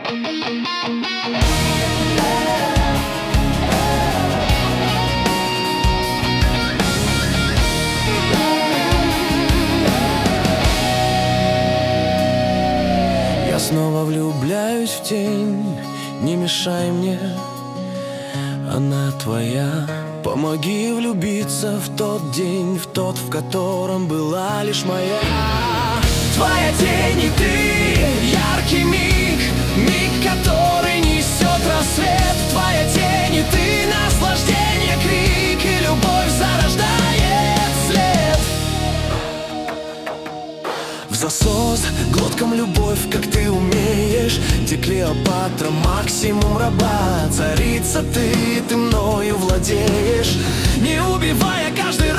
Я снова влюбляюсь в тень, не мешай мне, она твоя. Помоги влюбиться в тот день, в тот, в котором была лишь моя. Твоя тень и ты, яркий миг, миг, который несет рассвет. Твоя тень и ты, наслаждение, крик, и любовь зарождает след. В засос глотком любовь, как ты умеешь, где Клеопатра, максимум раба. Царица ты мною владеешь, не убивая каждый раз.